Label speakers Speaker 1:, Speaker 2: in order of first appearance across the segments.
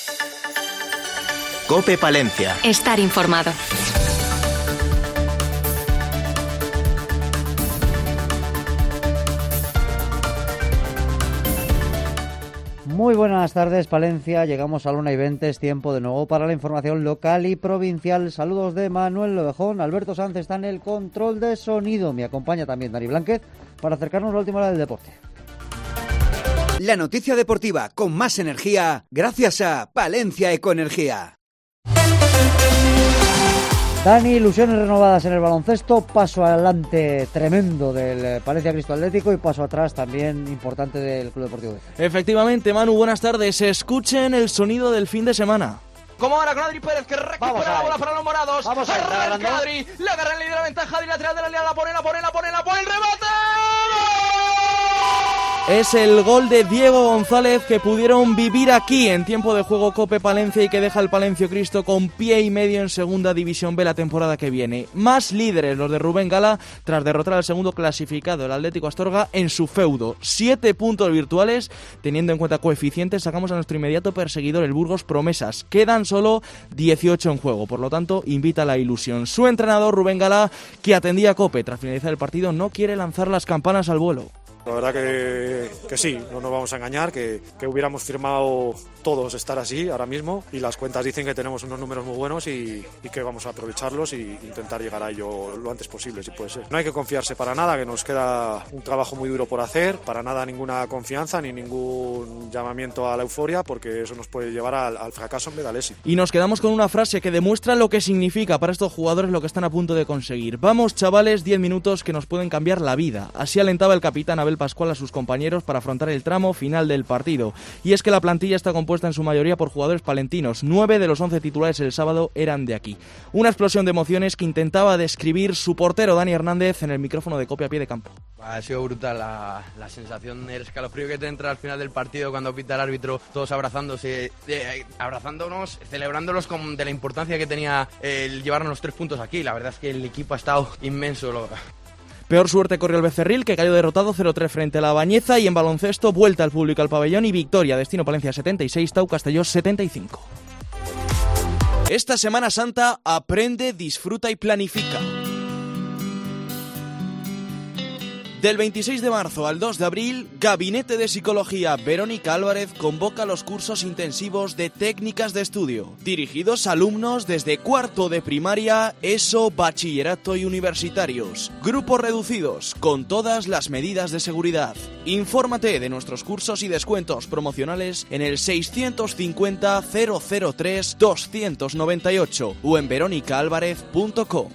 Speaker 1: COPE Palencia.
Speaker 2: Estar informado.
Speaker 3: Muy buenas tardes, Palencia. Llegamos a la 1:20. Es tiempo de nuevo para la información local y provincial. Saludos de Manuel Lobejón. Alberto Sanz está en el control de sonido. Me acompaña también Dani Blánquez para acercarnos a la última hora del deporte.
Speaker 4: La noticia deportiva con más energía gracias a Palencia Ecoenergía.
Speaker 3: Dani, ilusiones renovadas en el baloncesto, paso adelante tremendo del Palencia Cristo Atlético y paso atrás también importante del Club Deportivo Becerril.
Speaker 5: Efectivamente, Manu, buenas tardes. Escuchen el sonido del fin de semana.
Speaker 6: Como ahora con Adri Pérez, que recupera la bola para los morados. Vamos a ver, Adri, le agarra el líder, la ventaja, Adri lateral de la línea, la pone, el remate.
Speaker 5: Es el gol de Diego González que pudieron vivir aquí en tiempo de juego COPE Palencia y que deja al Palencio Cristo con pie y medio en Segunda División B la temporada que viene. Más líderes los de Rubén Gala tras derrotar al segundo clasificado, el Atlético Astorga, en su feudo. 7 puntos virtuales, teniendo en cuenta coeficientes, sacamos a nuestro inmediato perseguidor, el Burgos Promesas. Quedan solo 18 en juego, por lo tanto, invita a la ilusión. Su entrenador, Rubén Gala, que atendía a COPE tras finalizar el partido, no quiere lanzar las campanas al vuelo.
Speaker 7: La verdad que sí, no nos vamos a engañar, que hubiéramos firmado todos estar así ahora mismo y las cuentas dicen que tenemos unos números muy buenos y que vamos a aprovecharlos e intentar llegar a ello lo antes posible, si puede ser. No hay que confiarse para nada, que nos queda un trabajo muy duro por hacer, para nada ninguna confianza ni ningún llamamiento a la euforia, porque eso nos puede llevar al fracaso en vez del éxito.
Speaker 5: Y nos quedamos con una frase que demuestra lo que significa para estos jugadores lo que están a punto de conseguir. Vamos, chavales, 10 minutos que nos pueden cambiar la vida. Así alentaba el capitán Abel Pascual a sus compañeros para afrontar el tramo final del partido. Y es que la plantilla está compuesta en su mayoría por jugadores palentinos. 9 de los 11 titulares el sábado eran de aquí. Una explosión de emociones que intentaba describir su portero Dani Hernández en el micrófono de COPE a pie de campo.
Speaker 8: Ha sido brutal la sensación, el escalofrío que te entra al final del partido cuando pita el árbitro, todos abrazándose, abrazándonos, celebrándolos de la importancia que tenía el llevarnos los 3 puntos aquí. La verdad es que el equipo ha estado inmenso.
Speaker 5: Peor suerte corrió el Becerril, que cayó derrotado 0-3 frente a la Bañeza, y en baloncesto, vuelta al público al pabellón y victoria. Destino Palencia 76, Tau Castelló 75. Esta Semana Santa aprende, disfruta y planifica. Del 26 de marzo al 2 de abril, Gabinete de Psicología Verónica Álvarez convoca los cursos intensivos de técnicas de estudio, dirigidos a alumnos desde cuarto de primaria, ESO, bachillerato y universitarios. Grupos reducidos, con todas las medidas de seguridad. Infórmate de nuestros cursos y descuentos promocionales en el 650 003 298 o en veronicaalvarez.com.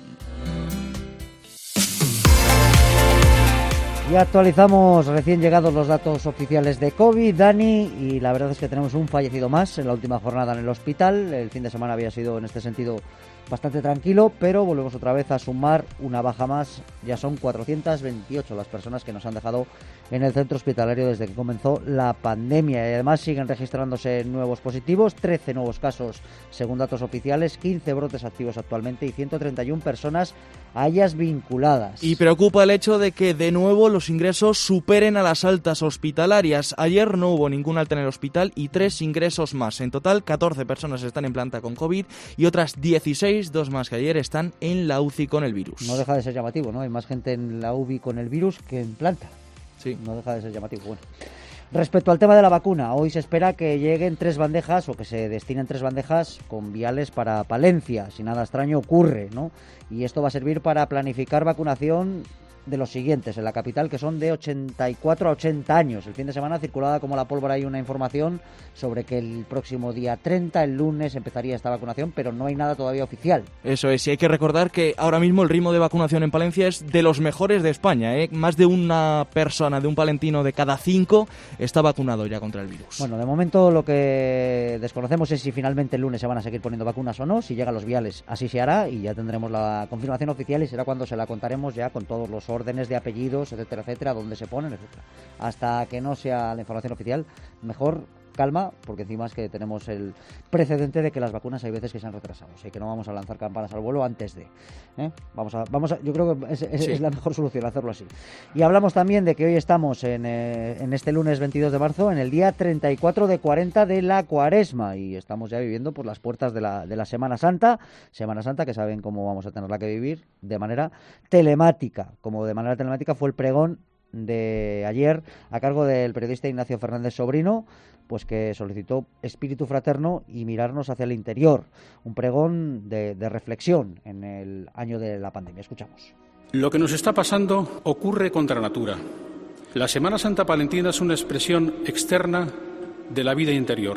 Speaker 3: Y actualizamos recién llegados los datos oficiales de COVID, Dani, y la verdad es que tenemos un fallecido más en la última jornada en el hospital. El fin de semana había sido en este sentido bastante tranquilo, pero volvemos otra vez a sumar una baja más. Ya son 428 las personas que nos han dejado en el centro hospitalario desde que comenzó la pandemia, y además siguen registrándose nuevos positivos, 13 nuevos casos según datos oficiales, 15 brotes activos actualmente y 131 personas hayas vinculadas.
Speaker 5: Y preocupa el hecho de que de nuevo los ingresos superen a las altas hospitalarias. Ayer no hubo ningún alta en el hospital y 3 ingresos más. En total, 14 personas están en planta con COVID y otras 16, 2 más que ayer, están en la UCI con el virus.
Speaker 3: No deja de ser llamativo, ¿no? Hay más gente en la UCI con el virus que en planta.
Speaker 5: Sí.
Speaker 3: No deja de ser llamativo. Bueno. Respecto al tema de la vacuna, hoy se espera que lleguen 3 bandejas o que se destinen 3 bandejas con viales para Palencia, si nada extraño ocurre, ¿no? Y esto va a servir para planificar vacunación de los siguientes en la capital, que son de 84 a 80 años. El fin de semana circulaba como la pólvora hay una información sobre que el próximo día 30, el lunes, empezaría esta vacunación, pero no hay nada todavía oficial.
Speaker 5: Eso es, y hay que recordar que ahora mismo el ritmo de vacunación en Palencia es de los mejores de España, ¿eh? Más de una persona, de un palentino de cada 5 está vacunado ya contra el virus.
Speaker 3: Bueno, de momento lo que desconocemos es si finalmente el lunes se van a seguir poniendo vacunas o no. Si llegan los viales, así se hará y ya tendremos la confirmación oficial y será cuando se la contaremos ya con todos los órdenes de apellidos, etcétera, etcétera, dónde se ponen, etcétera. Hasta que no sea la información oficial, mejor calma, porque encima es que tenemos el precedente de que las vacunas hay veces que se han retrasado, así que no vamos a lanzar campanas al vuelo antes de. Vamos a, yo creo que es la mejor solución, hacerlo así. Y hablamos también de que hoy estamos en este lunes 22 de marzo, en el día 34 de 40 de la Cuaresma, y estamos ya viviendo por las puertas de la Semana Santa, que saben cómo vamos a tenerla que vivir de manera telemática. Como de manera telemática fue el pregón de ayer a cargo del periodista Ignacio Fernández Sobrino, pues que solicitó espíritu fraterno y mirarnos hacia el interior, un pregón de reflexión en el año de la pandemia. Escuchamos.
Speaker 2: Lo que nos está pasando ocurre contra natura. La Semana Santa palentina es una expresión externa de la vida interior.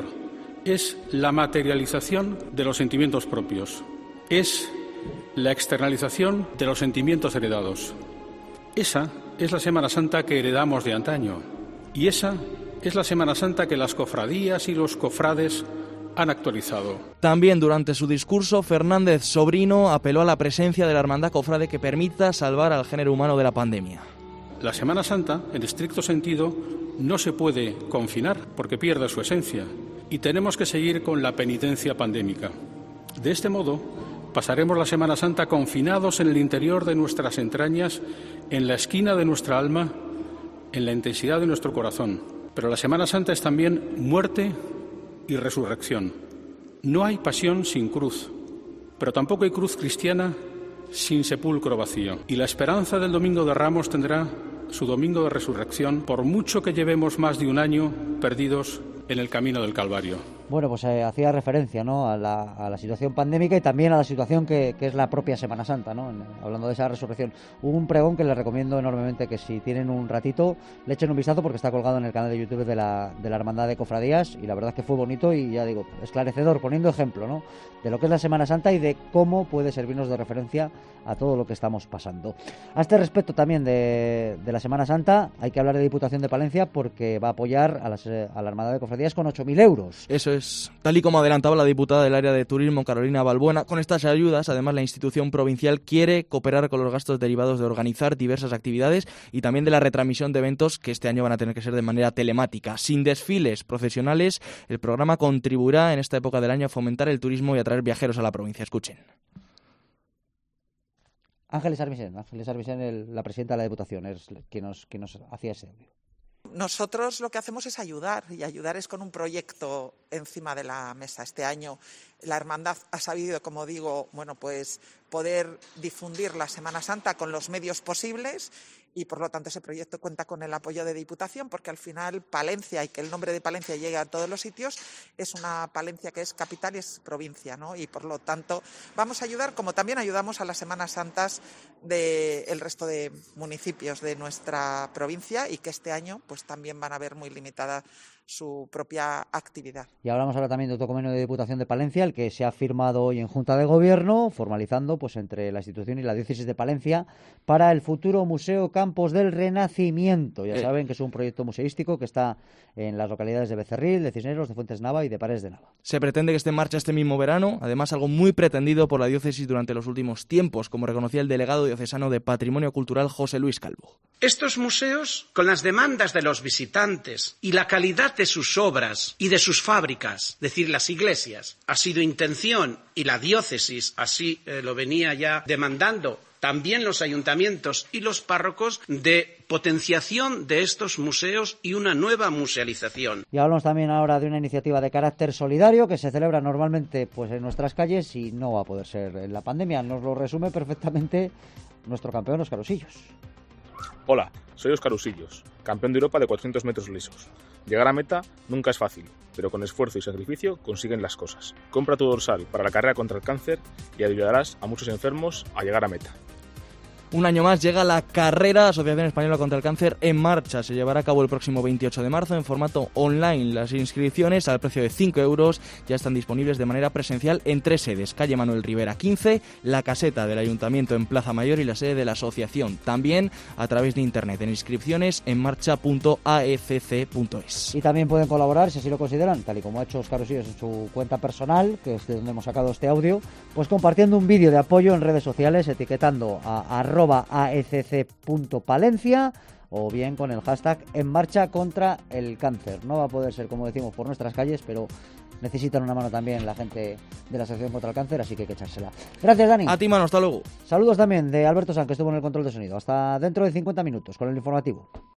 Speaker 2: Es la materialización de los sentimientos propios. Es la externalización de los sentimientos heredados. Esa es la Semana Santa que heredamos de antaño. Y esa es la Semana Santa que las cofradías y los cofrades han actualizado.
Speaker 5: También durante su discurso, Fernández Sobrino apeló a la presencia de la hermandad cofrade que permita salvar al género humano de la pandemia.
Speaker 2: La Semana Santa, en estricto sentido, no se puede confinar porque pierde su esencia y tenemos que seguir con la penitencia pandémica. De este modo, pasaremos la Semana Santa confinados en el interior de nuestras entrañas, en la esquina de nuestra alma, en la intensidad de nuestro corazón. Pero la Semana Santa es también muerte y resurrección. No hay pasión sin cruz, pero tampoco hay cruz cristiana sin sepulcro vacío. Y la esperanza del Domingo de Ramos tendrá su domingo de resurrección, por mucho que llevemos más de un año perdidos en el camino del Calvario.
Speaker 3: Bueno, pues hacía referencia, ¿no?, a la situación pandémica y también a la situación que es la propia Semana Santa, ¿no? Hablando de esa resurrección. Hubo un pregón que les recomiendo enormemente que si tienen un ratito le echen un vistazo porque está colgado en el canal de YouTube de la Hermandad de Cofradías y la verdad es que fue bonito y ya digo, esclarecedor, poniendo ejemplo, ¿no?, de lo que es la Semana Santa y de cómo puede servirnos de referencia a todo lo que estamos pasando. A este respecto también de la Semana Santa hay que hablar de Diputación de Palencia porque va a apoyar a la Hermandad de Cofradías con 8.000 euros.
Speaker 5: Eso es, tal y como adelantaba la diputada del área de turismo, Carolina Balbuena. Con estas ayudas, además, la institución provincial quiere cooperar con los gastos derivados de organizar diversas actividades y también de la retransmisión de eventos que este año van a tener que ser de manera telemática. Sin desfiles procesionales, el programa contribuirá en esta época del año a fomentar el turismo y atraer viajeros a la provincia. Escuchen.
Speaker 3: Ángeles Armisen, la presidenta de la Diputación, es quien nos hacía ese audio.
Speaker 9: Nosotros lo que hacemos es ayudar, y ayudar es con un proyecto encima de la mesa. Este año la hermandad ha sabido, como digo, pues poder difundir la Semana Santa con los medios posibles y por lo tanto ese proyecto cuenta con el apoyo de Diputación porque al final Palencia, y que el nombre de Palencia llegue a todos los sitios, es una Palencia que es capital y es provincia, ¿no? Y por lo tanto vamos a ayudar, como también ayudamos a las Semanas Santas del resto de municipios de nuestra provincia y que este año pues también van a ver muy limitada su propia actividad.
Speaker 3: Y hablamos ahora también de otro convenio de Diputación de Palencia, el que se ha firmado hoy en Junta de Gobierno, formalizando pues entre la institución y la diócesis de Palencia para el futuro Museo Campos del Renacimiento. Ya saben que es un proyecto museístico que está en las localidades de Becerril, de Cisneros, de Fuentes Nava y de Paredes de Nava.
Speaker 5: Se pretende que esté en marcha este mismo verano, además algo muy pretendido por la diócesis durante los últimos tiempos, como reconocía el delegado diocesano de Patrimonio Cultural, José Luis Calvo.
Speaker 10: Estos museos, con las demandas de los visitantes y la calidad de sus obras y de sus fábricas, es decir, las iglesias, ha sido intención, y la diócesis así lo venía ya demandando, también los ayuntamientos y los párrocos, de potenciación de estos museos y una nueva musealización.
Speaker 3: Y hablamos también ahora de una iniciativa de carácter solidario que se celebra normalmente pues en nuestras calles y no va a poder ser en la pandemia. Nos lo resume perfectamente nuestro campeón Óscar Usillos.
Speaker 11: Hola, soy Óscar Usillos, campeón de Europa de 400 metros lisos. Llegar a meta nunca es fácil, pero con esfuerzo y sacrificio consiguen las cosas. Compra tu dorsal para la carrera contra el cáncer y ayudarás a muchos enfermos a llegar a meta.
Speaker 5: Un año más llega la carrera Asociación Española contra el Cáncer en marcha. Se llevará a cabo el próximo 28 de marzo en formato online. Las inscripciones al precio de 5 euros ya están disponibles de manera presencial en 3 sedes. Calle Manuel Rivera 15, la caseta del Ayuntamiento en Plaza Mayor y la sede de la asociación. También a través de internet en inscripciones-en-marcha.aecc.es.
Speaker 3: Y también pueden colaborar, si así lo consideran, tal y como ha hecho Óscar Usillos en su cuenta personal, que es de donde hemos sacado este audio, pues compartiendo un vídeo de apoyo en redes sociales, etiquetando a @aecc.palencia, o bien con el hashtag En Marcha contra el Cáncer. No va a poder ser, como decimos, por nuestras calles, pero necesitan una mano también la gente de la Asociación contra el Cáncer, así que hay que echársela. Gracias, Dani.
Speaker 5: A ti, Manu, hasta luego.
Speaker 3: Saludos también de Alberto San, que estuvo en el control de sonido. Hasta dentro de 50 minutos con el informativo.